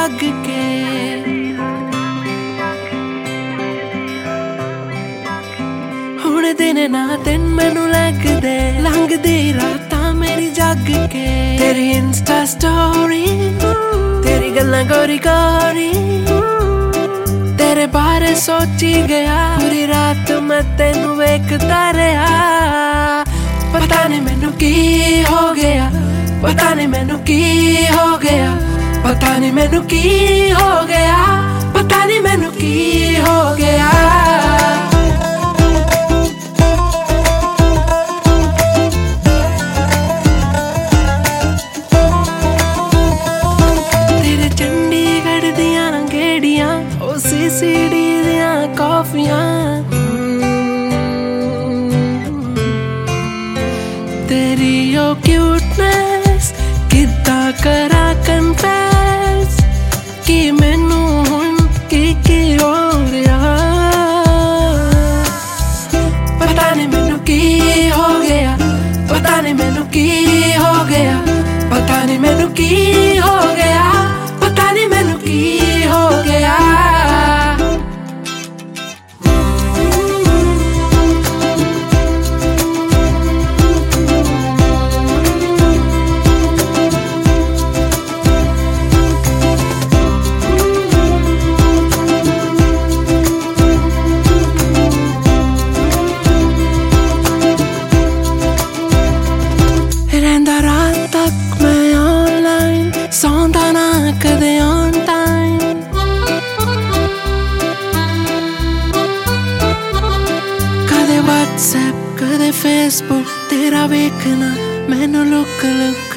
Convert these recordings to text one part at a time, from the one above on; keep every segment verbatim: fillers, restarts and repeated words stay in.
जग के। हुण दिन ना दिन मैनू लगदे लंघदी रातां मेरी जग के। तेरी इंस्टा स्टोरी तेरी गल्लां गोरी गोरी तेरे बारे सोची गया पूरी रात मैं तेनू वेखदा रहा। पता नहीं मैनू की हो गया पता नहीं मैनू की हो गया पता नहीं मैनू की हो गया पता नहीं मैनू की हो गया। तेरे चंडीगढ़ दियां गेड़ियां ओ सीसीडी दियां कॉफियां तेरी ओ क्यूटनेस किद्दां करा कन्फेस कि मैनू हुण की की हो रहा। पता नहीं मैनू की हो गया पता नहीं मैनू की हो गया पता नहीं मैनू की हो गया पता नहीं मैनू की हो गया। सौंदा ना कदे ऑन टाइम कदे व्हाट्सएप कदे फेसबुक तेरा वेखना मैनू लुक लुक।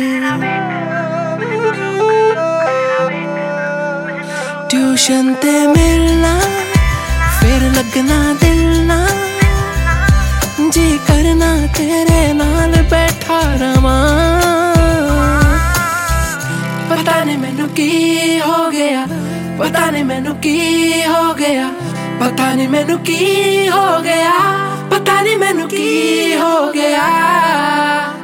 ट्यूशन ते मिलना फिर लगना दिल ना जी करना तेरे नाल बैठा रवां। पता नहीं मैनू की हो गया पता नहीं मैनू की हो गया पता नहीं मैनू की हो गया पता नहीं मैनू की हो गया।